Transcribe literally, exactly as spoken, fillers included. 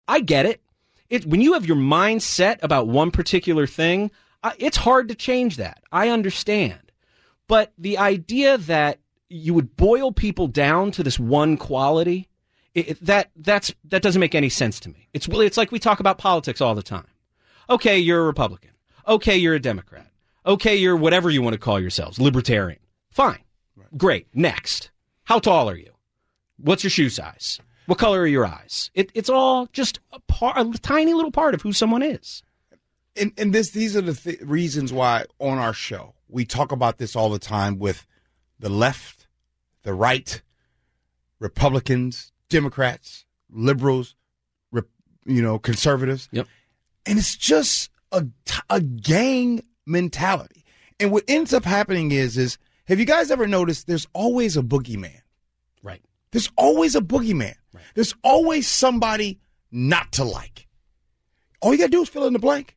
I get it. It when you have your mind set about one particular thing, uh, it's hard to change that. I understand. But the idea that you would boil people down to this one quality, it, it, that that's that doesn't make any sense to me. It's it's like we talk about politics all the time. Okay, you're a Republican. Okay, you're a Democrat. Okay, you're whatever you want to call yourselves, libertarian. Fine. Right. Great. Next. How tall are you? What's your shoe size? What color are your eyes? It, it's all just a, part, a tiny little part of who someone is. And, and this, these are the th- reasons why on our show we talk about this all the time with the left, the right, Republicans, Democrats, liberals, re- you know, conservatives. Yep. And it's just a, a gang mentality. And what ends up happening is, is have you guys ever noticed there's always a boogeyman? Right. There's always a boogeyman. Right. There's always somebody not to like. All you got to do is fill in the blank.